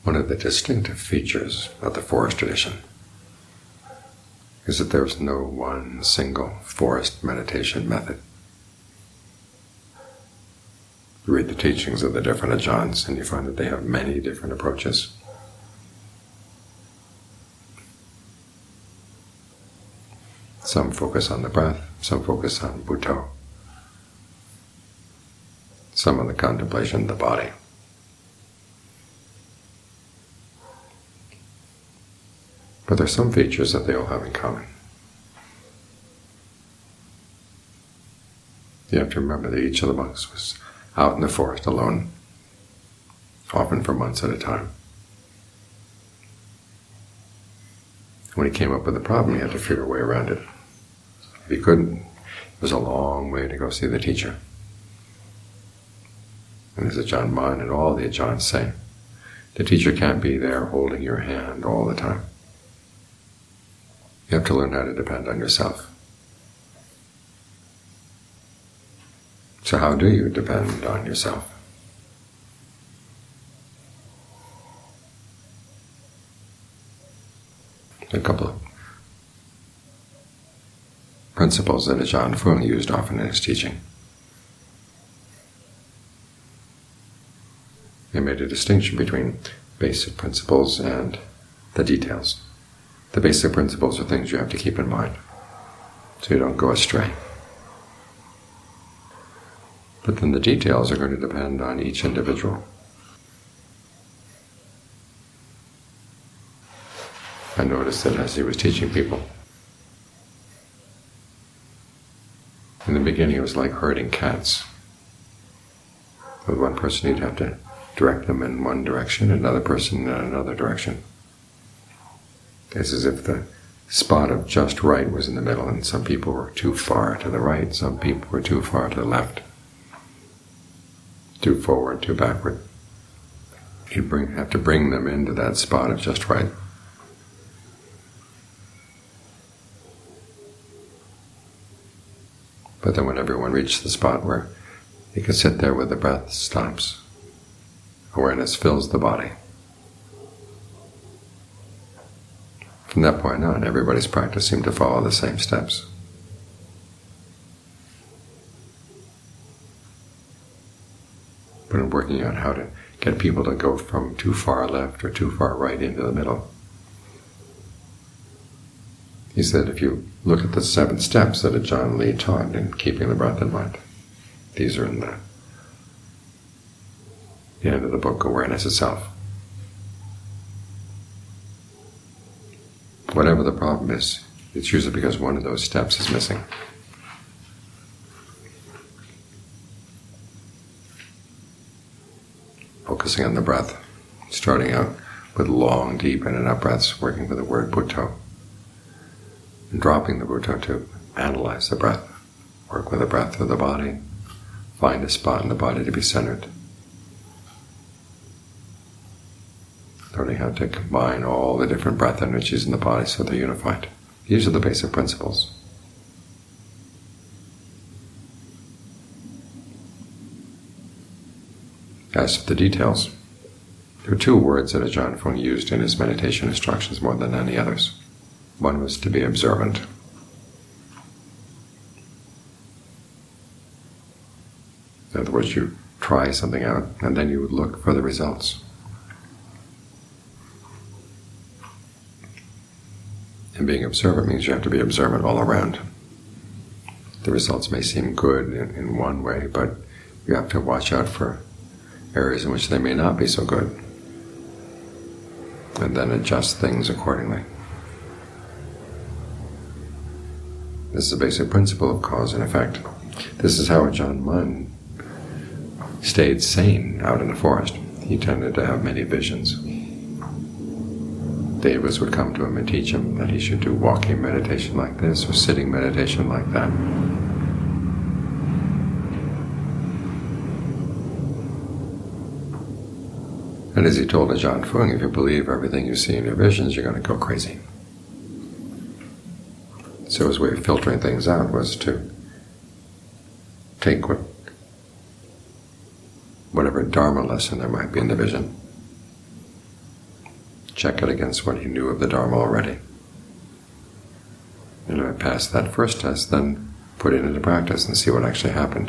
One of the distinctive features of the forest tradition is that there is no one single forest meditation method. You read the teachings of the different Ajahns and you find that they have many different approaches. Some focus on the breath, some focus on Buddho, some on the contemplation of the body. But there are some features that they all have in common. You have to remember that each of the monks was out in the forest alone, often for months at a time. When he came up with a problem, he had to figure a way around it. If he couldn't, it was a long way to go see the teacher. And as Ajahn Mun and all the Ajahns say, the teacher can't be there holding your hand all the time. You have to learn how to depend on yourself. So how do you depend on yourself? A couple of principles that Ajahn Fuang used often in his teaching. He made a distinction between basic principles and the details. The basic principles are things you have to keep in mind, so you don't go astray. But then the details are going to depend on each individual. I noticed that as he was teaching people, in the beginning it was like herding cats. With one person you'd have to direct them in one direction, another person in another direction. It's as if the spot of just right was in the middle, and some people were too far to the right, some people were too far to the left, too forward, too backward. You have to bring them into that spot of just right. But then when everyone reached the spot where you can sit there where the breath stops, awareness fills the body. From that point on, everybody's practice seemed to follow the same steps. But in working out how to get people to go from too far left or too far right into the middle, he said if you look at the 7 steps that Ajahn Lee taught in keeping the breath in mind, these are in the end of the book, Awareness Itself. Whatever the problem is, it's usually because one of those steps is missing. Focusing on the breath, starting out with long, deep in and out breaths, working with the word Buddho, and dropping the Buddho to analyze the breath, work with the breath of the body, find a spot in the body to be centered. Learning how to combine all the different breath energies in the body so they're unified. These are the basic principles. As for the details, there are 2 words that Ajahn Fuang used in his meditation instructions more than any others. One was to be observant. In other words, you try something out and then you would look for the results. And being observant means you have to be observant all around. The results may seem good in one way, but you have to watch out for areas in which they may not be so good, and then adjust things accordingly. This is a basic principle of cause and effect. This is how Ajahn Mun stayed sane out in the forest. He tended to have many visions. Devas would come to him and teach him that he should do walking meditation like this or sitting meditation like that. And as he told Ajahn Fuang, if you believe everything you see in your visions, you're going to go crazy. So his way of filtering things out was to take whatever Dharma lesson there might be in the vision check it against what he knew of the Dharma already. And if I pass that first test, then put it into practice and see what actually happened.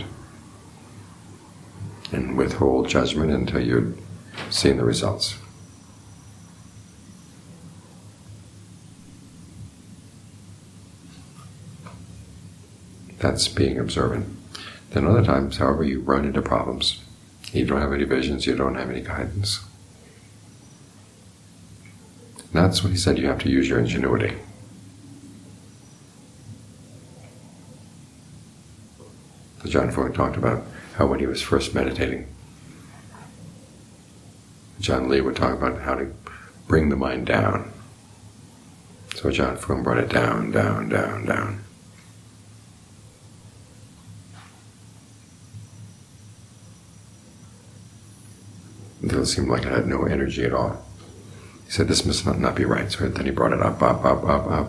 And withhold judgment until you've seen the results. That's being observant. Then other times, however, you run into problems. You don't have any visions, you don't have any guidance. And that's what he said, you have to use your ingenuity. John Freud talked about how when he was first meditating, John Lee would talk about how to bring the mind down. So John Freud brought it down, down, down, down. Until it seemed like it had no energy at all. He said, this must not be right. So then he brought it up, up, up, up, up.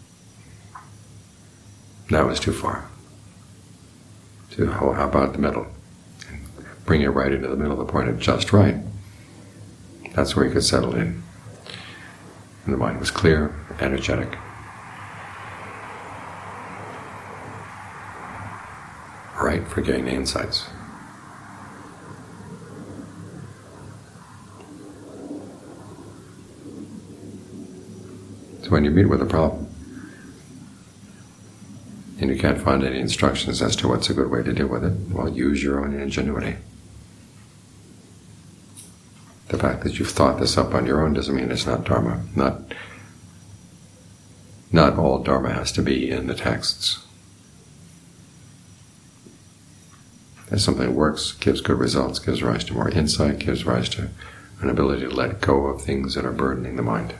That was too far. So how about the middle? And bring it right into the middle of the point of just right. That's where he could settle in. And the mind was clear, energetic. Right for getting the insights. So when you meet with a problem, and you can't find any instructions as to what's a good way to deal with it, well, use your own ingenuity. The fact that you've thought this up on your own doesn't mean it's not Dharma. Not all Dharma has to be in the texts. If something works, gives good results, gives rise to more insight, gives rise to an ability to let go of things that are burdening the mind,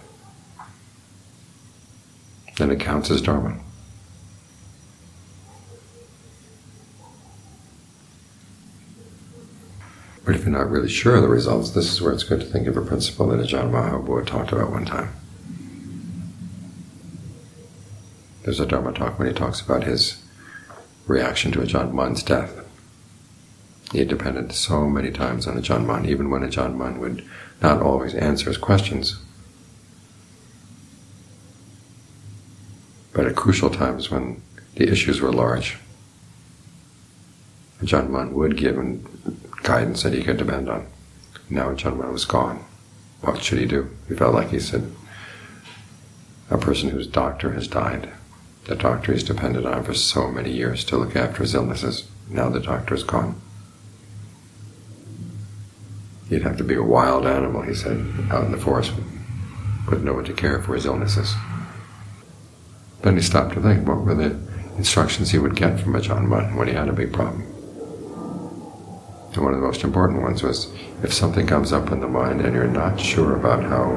then it counts as Dharma. But if you're not really sure of the results, this is where it's good to think of a principle that Ajahn Mahabua talked about one time. There's a Dharma talk when he talks about his reaction to Ajahn Mun's death. He had depended so many times on Ajahn Mun, even when Ajahn Mun would not always answer his questions. But at crucial times when the issues were large, Ajahn Mun would give him guidance that he could depend on. Now Ajahn Mun was gone. What should he do? He felt like he said, a person whose doctor has died. The doctor he's depended on for so many years to look after his illnesses. Now the doctor is gone. He'd have to be a wild animal, he said, out in the forest with no one to care for his illnesses. Then he stopped to think, what were the instructions he would get from Ajahn Mun when he had a big problem? And one of the most important ones was, if something comes up in the mind and you're not sure about how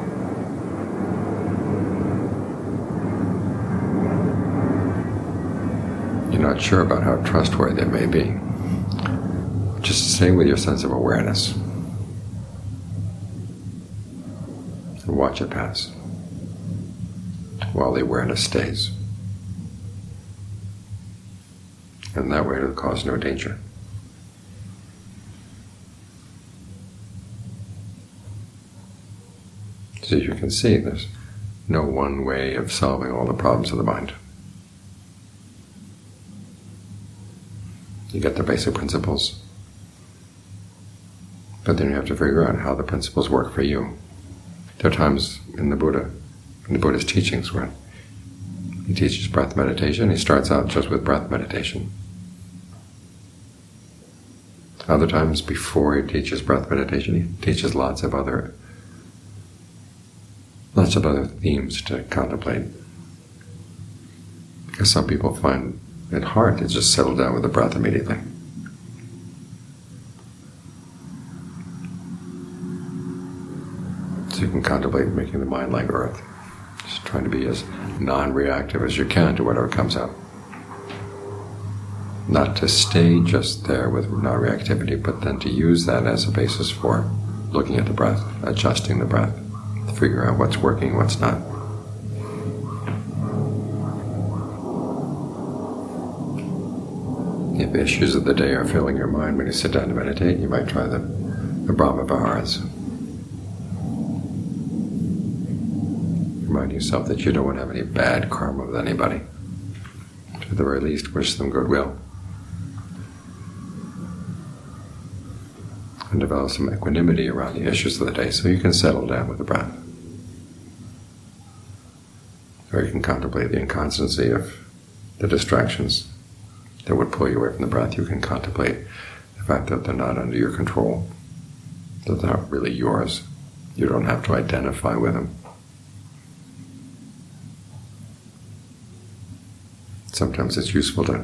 trustworthy it may be, just stay with your sense of awareness and watch it pass while the awareness stays. And that way it'll cause no danger. So you can see there's no one way of solving all the problems of the mind. You get the basic principles, but then you have to figure out how the principles work for you. There are times in the Buddha's teachings, where he teaches breath meditation. He starts out just with breath meditation. Other times, before he teaches breath meditation, he teaches lots of other themes to contemplate. Because some people find it hard to just settle down with the breath immediately. So you can contemplate making the mind like earth, just trying to be as non-reactive as you can to whatever comes out. Not to stay just there with non-reactivity, but then to use that as a basis for looking at the breath, adjusting the breath, to figure out what's working, what's not. If issues of the day are filling your mind when you sit down to meditate, you might try the Brahma Viharas. reminding yourself that you don't want to have any bad karma with anybody. To the very least, wish them goodwill. And develop some equanimity around the issues of the day so you can settle down with the breath. Or you can contemplate the inconstancy of the distractions that would pull you away from the breath. You can contemplate the fact that they're not under your control, that they're not really yours. You don't have to identify with them. Sometimes it's useful to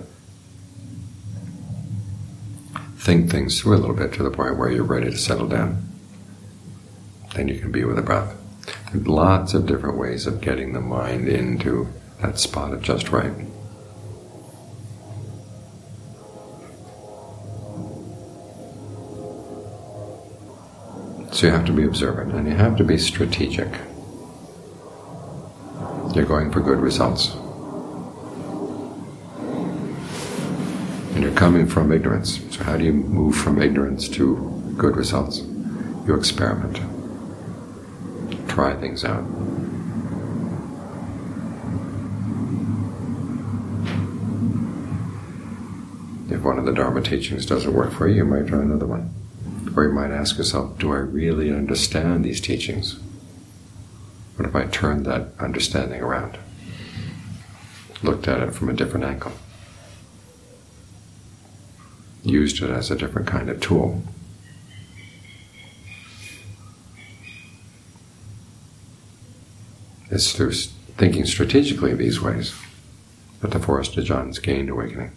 think things through a little bit to the point where you're ready to settle down. Then you can be with the breath. There are lots of different ways of getting the mind into that spot of just right. So you have to be observant, and you have to be strategic. You're going for good results. And you're coming from ignorance. So how do you move from ignorance to good results? You experiment. Try things out. If one of the Dharma teachings doesn't work for you, you might try another one. Or you might ask yourself, do I really understand these teachings? What if I turned that understanding around? Looked at it from a different angle? Used it as a different kind of tool? It's through thinking strategically these ways that the Forest Ajahns gained awakening.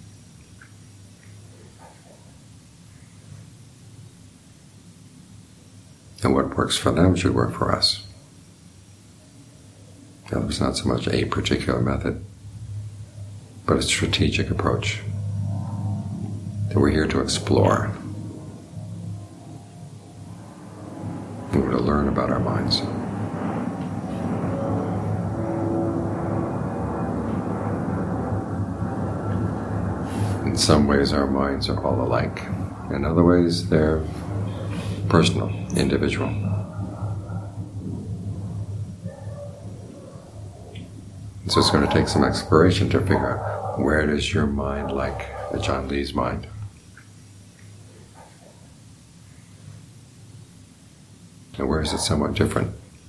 And what works for them should work for us. Now, there's not so much a particular method, but a strategic approach that we're here to explore. We're to learn about our minds. In some ways, our minds are all alike. In other ways, they're personal, individual. So it's going to take some exploration to figure out where does your mind like Ajahn Lee's mind. And where is it somewhat different?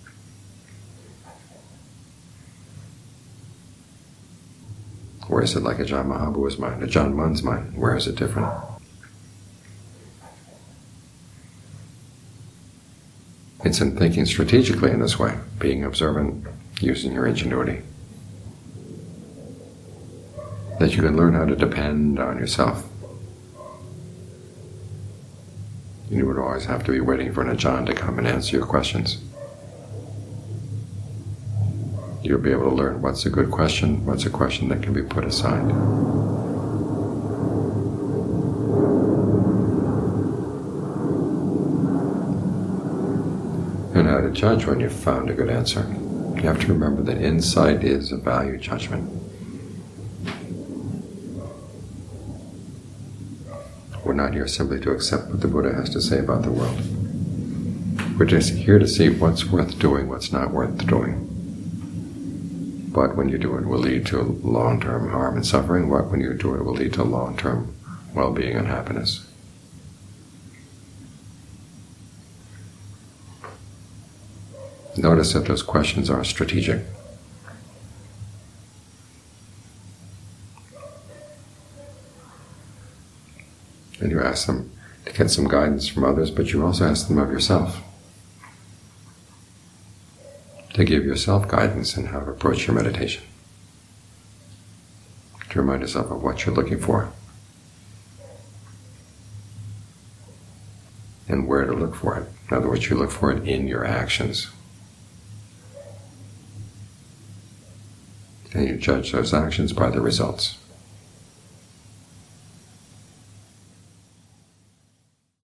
Where is it like Ajahn Mahabuddha's mind, Ajahn Mun's mind? Where is it different? It's in thinking strategically in this way, being observant, using your ingenuity, that you can learn how to depend on yourself. You would always have to be waiting for an Ajahn to come and answer your questions. You'll be able to learn what's a good question, what's a question that can be put aside. And how to judge when you've found a good answer. You have to remember that insight is a value judgment. We're not here simply to accept what the Buddha has to say about the world. We're just here to see what's worth doing, what's not worth doing. What, when you do it, will lead to long-term harm and suffering. What, when you do it, will lead to long-term well-being and happiness. Notice that those questions are strategic. And you ask them to get some guidance from others, but you also ask them of yourself, to give yourself guidance in how to approach your meditation, to remind yourself of what you're looking for and where to look for it. In other words, you look for it in your actions. And you judge those actions by the results.